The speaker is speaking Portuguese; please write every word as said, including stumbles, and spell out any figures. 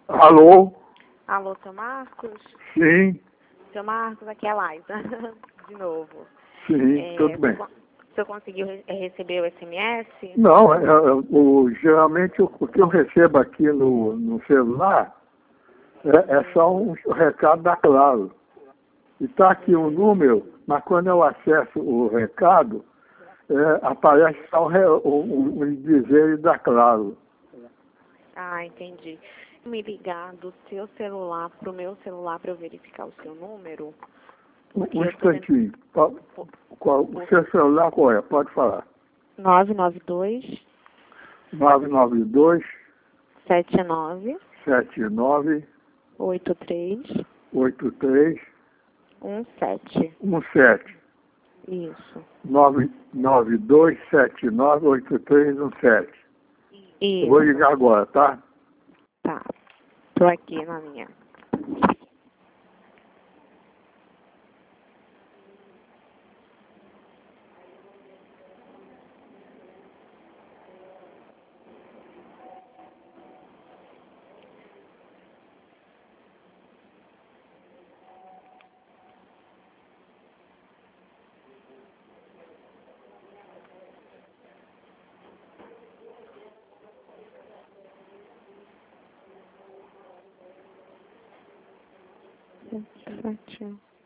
Alô? Alô, seu Marcos? Sim, Seu Marcos, aqui é a Laisa, de novo. sim, É, tudo bem. O senhor conseguiu re- receber o S M S? Não, é, é, o, geralmente o, o que eu recebo aqui no, no celular é, é só um recado da Claro. E está aqui um número, mas quando eu acesso o recado, é, aparece só o, re- o, o, o dizer da Claro. Ah, entendi. Me ligar do seu celular pro meu celular para eu verificar o seu número, Um, porque um eu tô vendo instantinho. Qual, qual, o seu celular qual é? Pode falar. nove nove dois, nove nove dois, sete nove, sete nove, oito três, oito três, um sete. um sete. Isso. nove nove dois sete nove oito três um sete. Eu vou Isso. ligar agora, tá? Tá. Tô aqui na minha. Sete.